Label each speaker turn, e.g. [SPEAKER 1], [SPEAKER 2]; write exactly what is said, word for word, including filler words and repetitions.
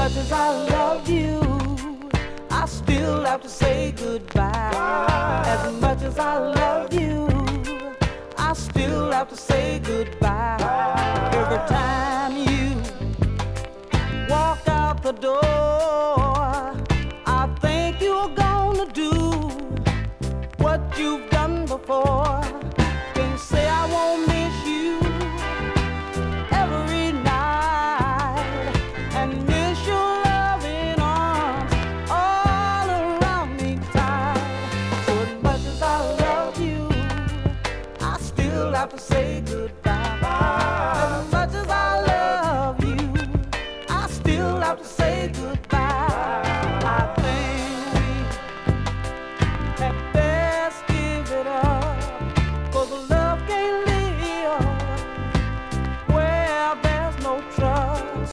[SPEAKER 1] much as I love you, I still have to say goodbye. As much as I love you, I still have to say goodbye. Every time